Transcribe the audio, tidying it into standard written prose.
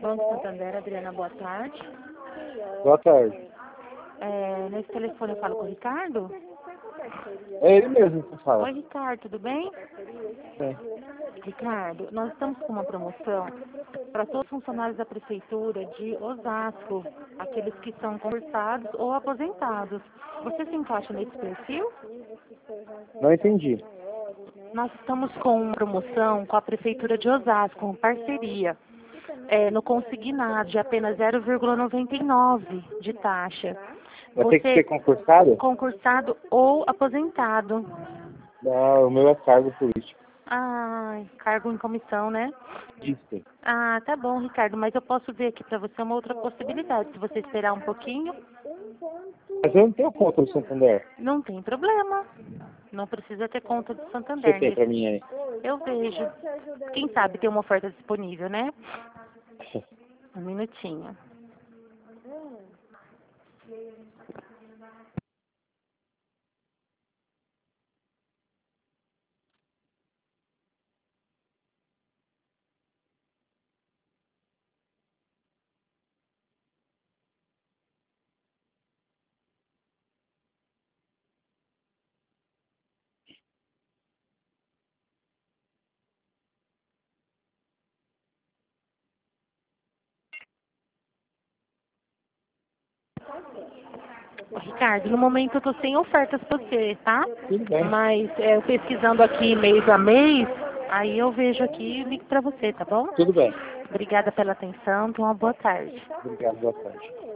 Banco Santander, Adriana, boa tarde. Boa tarde. Nesse telefone eu falo com o Ricardo? É ele mesmo que fala. Oi, Ricardo, tudo bem? É. Ricardo, nós estamos com uma promoção para todos os funcionários da Prefeitura de Osasco, aqueles que são concursados ou aposentados. Você se encaixa nesse perfil? Não entendi. Nós estamos com uma promoção com a Prefeitura de Osasco, uma parceria. No consignado de apenas 0,99 de taxa. Vai ter que ser concursado? Concursado ou aposentado. Não, o meu é cargo político. Cargo em comissão, né? Isso. Tá bom, Ricardo, mas eu posso ver aqui para você uma outra possibilidade. Se você esperar um pouquinho. Mas eu não tenho conta no Santander. Não tem problema. Não precisa ter conta do Você Santander. tem pra mim aí? Eu vejo. Quem sabe tem uma oferta disponível, né? Um minutinho. Ricardo, no momento eu tô sem ofertas pra você, tá? Tudo bem. Mas eu pesquisando aqui mês a mês, aí eu vejo aqui e ligo pra você, tá bom? Tudo bem. Obrigada pela atenção, tenha uma boa tarde. Obrigado, boa tarde.